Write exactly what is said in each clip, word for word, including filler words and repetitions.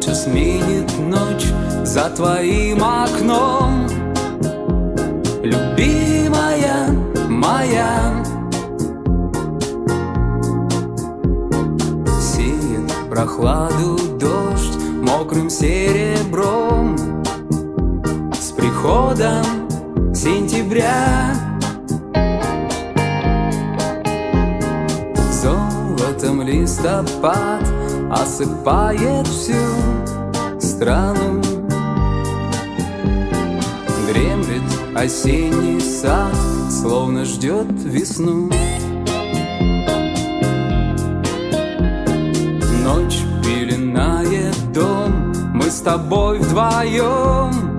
Солнце сменит ночь за твоим окном. Любимая моя, сеет прохладу дождь мокрым серебром. С приходом сентября золотом листопад осыпает всю страну. Дремлет осенний сад, словно ждет весну. Ночь пеленает дом, мы с тобой вдвоем.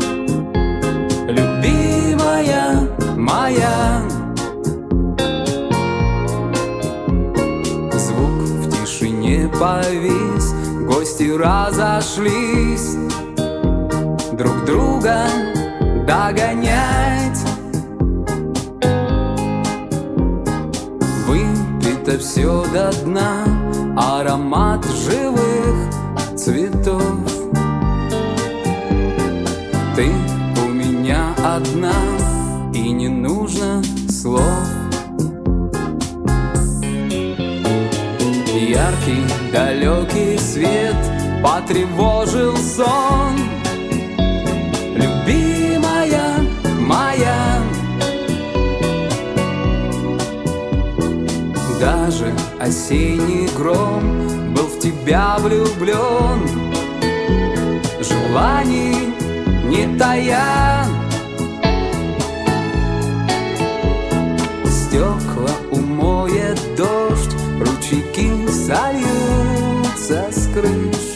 Любимая моя, звук в тишине повис, гости разошлись, друг друга догонять. Выпито все до дна, аромат живых цветов. Ты у меня одна, и не нужно слов. Яркий далекий свет потревожил сон. Любимая моя, даже осенний гром был в тебя влюблен. Желаний не тая, стекла умоет дождь, ручейки сольются с крыш.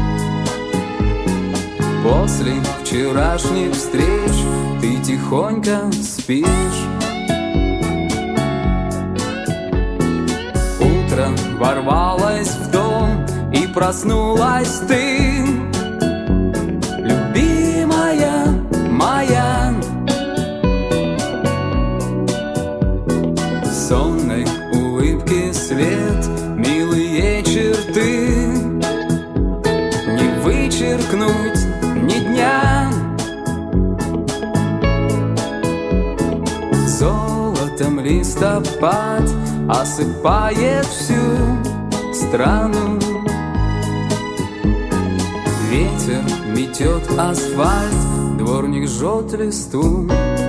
После вчерашних встреч ты тихонько спишь. Утро ворвалось в дом, и проснулась ты. Любимая моя, в сонной улыбке свет, милые черты, не вычеркнуть ни дня. Золотом листопад осыпает всю страну. Ветер метет асфальт, дворник жжет листву.